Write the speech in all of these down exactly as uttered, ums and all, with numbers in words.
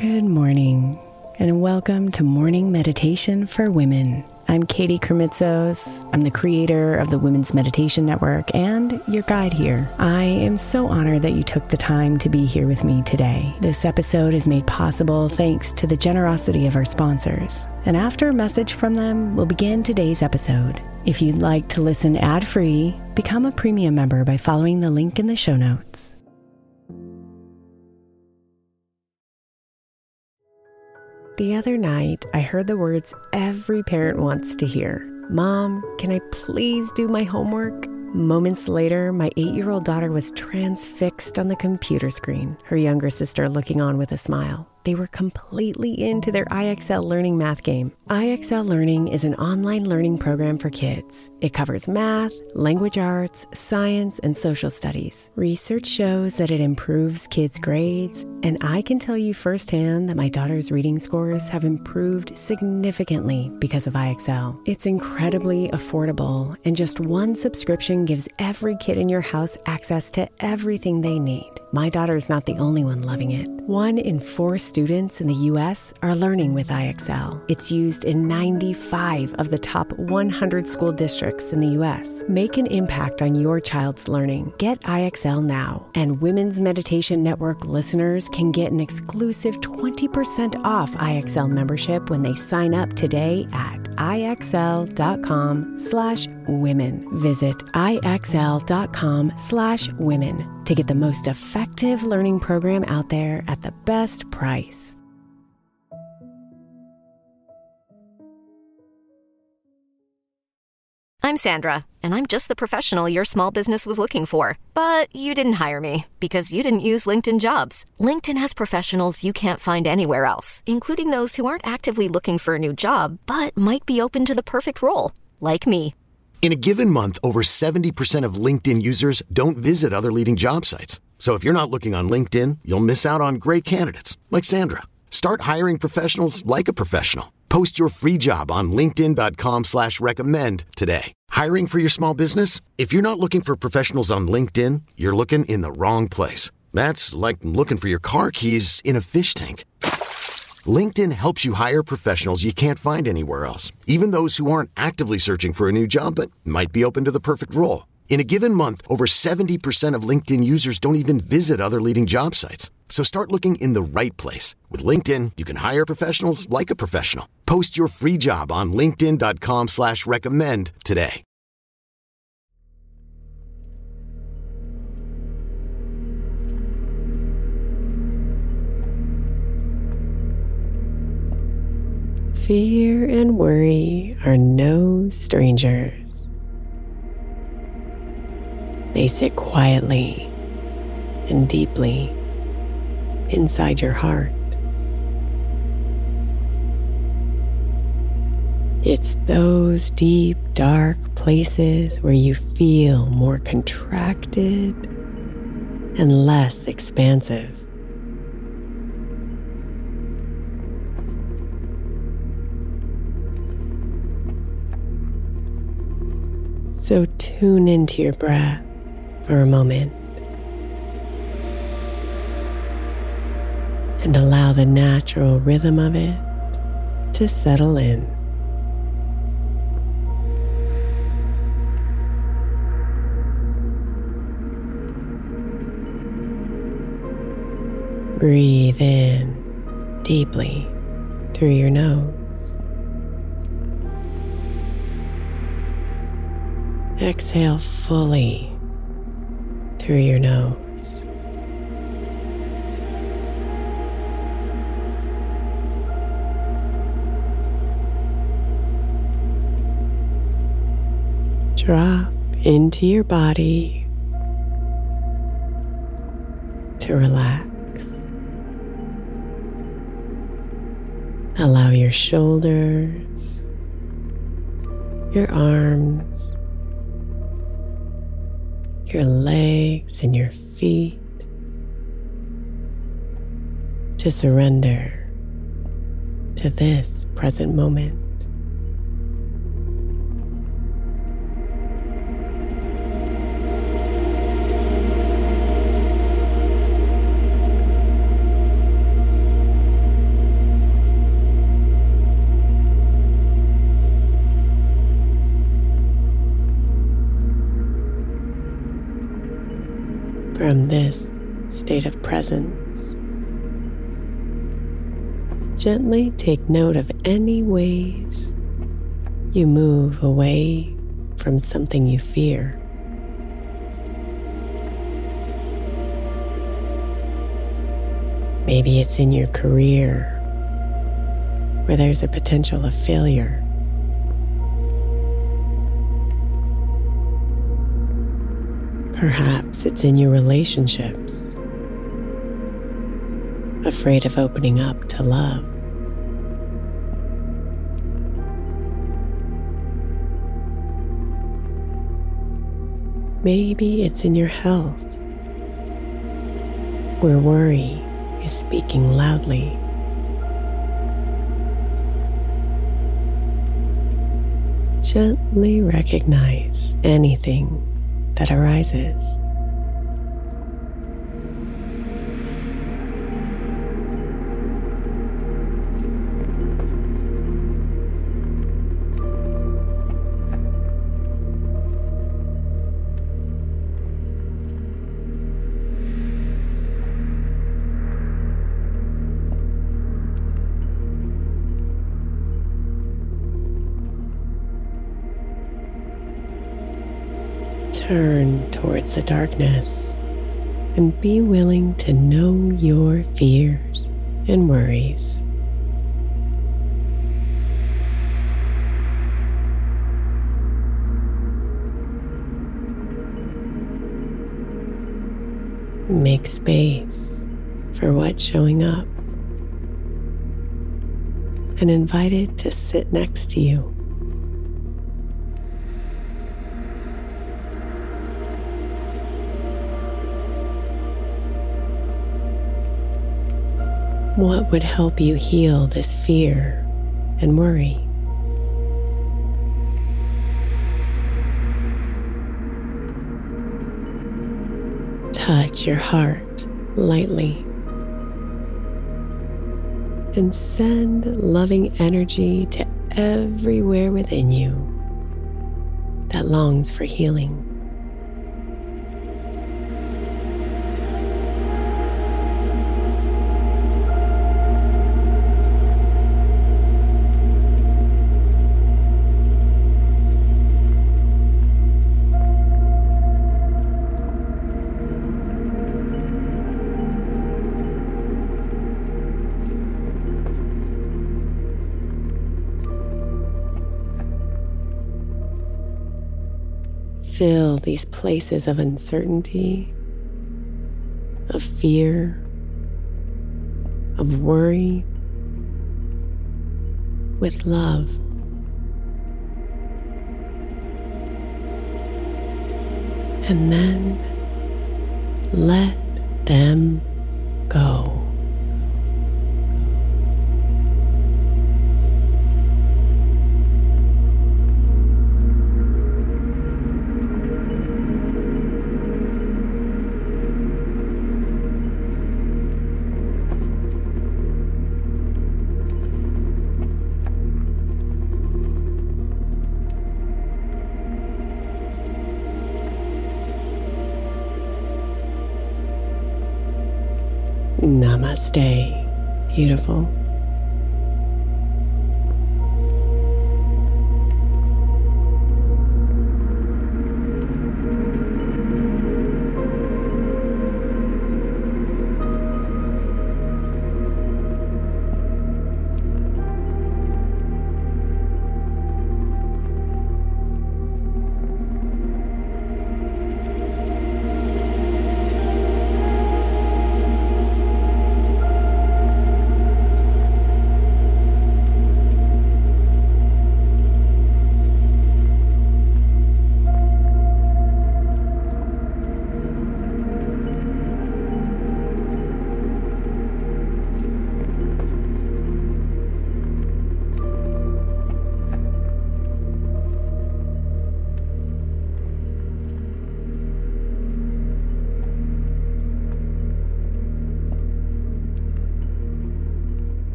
Good morning, and welcome to Morning Meditation for Women. I'm Katie Kremitzos. I'm the creator of the Women's Meditation Network and your guide here. I am so honored that you took the time to be here with me today. This episode is made possible thanks to the generosity of our sponsors. And after a message from them, we'll begin today's episode. If you'd like to listen ad-free, become a premium member by following the link in the show notes. The other night, I heard the words every parent wants to hear. Mom, can I please do my homework? Moments later, my eight-year-old daughter was transfixed on the computer screen, her younger sister looking on with a smile. They were completely into their I X L Learning math game. I X L Learning is an online learning program for kids. It covers math, language arts, science, and social studies. Research shows that it improves kids' grades, and I can tell you firsthand that my daughter's reading scores have improved significantly because of I X L. It's incredibly affordable, and just one subscription gives every kid in your house access to everything they need. My daughter's not the only one loving it. One in four students in the U S are learning with I X L. It's used in ninety-five of the top one hundred school districts in the U S. Make an impact on your child's learning. Get I X L now. And Women's Meditation Network listeners can get an exclusive twenty percent off I X L membership when they sign up today at IXL.com slash women. Visit IXL.com slash women to get the most effective learning program out there at the best price. I'm Sandra, and I'm just the professional your small business was looking for. But you didn't hire me because you didn't use LinkedIn Jobs. LinkedIn has professionals you can't find anywhere else, including those who aren't actively looking for a new job, but might be open to the perfect role, like me. In a given month, over seventy percent of LinkedIn users don't visit other leading job sites. So if you're not looking on LinkedIn, you'll miss out on great candidates like Sandra. Start hiring professionals like a professional. Post your free job on linkedin.com slash recommend today. Hiring for your small business? If you're not looking for professionals on LinkedIn, you're looking in the wrong place. That's like looking for your car keys in a fish tank. LinkedIn helps you hire professionals you can't find anywhere else, even those who aren't actively searching for a new job but might be open to the perfect role. In a given month, over seventy percent of LinkedIn users don't even visit other leading job sites. So start looking in the right place. With LinkedIn, you can hire professionals like a professional. Post your free job on linkedin.com slash recommend today. Fear and worry are no strangers. They sit quietly and deeply inside your heart. It's those deep, dark places where you feel more contracted and less expansive. So tune into your breath for a moment and allow the natural rhythm of it to settle in. Breathe in deeply through your nose. Exhale fully through your nose. Drop into your body to relax. Allow your shoulders, your arms, your legs and your feet to surrender to this present moment. from this state of presence, gently take note of any ways you move away from something you fear. Maybe it's in your career where there's a potential of failure. Perhaps it's in your relationships, afraid of opening up to love. Maybe it's in your health, where worry is speaking loudly. Gently recognize anything that arises. Turn towards the darkness and be willing to know your fears and worries. Make space for what's showing up and invite it to sit next to you. What would help you heal this fear and worry? Touch your heart lightly and send loving energy to everywhere within you that longs for healing. Fill these places of uncertainty, of fear, of worry with love. And then let them go. Namaste, beautiful.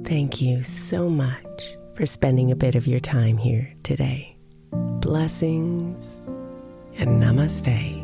Thank you so much for spending a bit of your time here today. Blessings and namaste.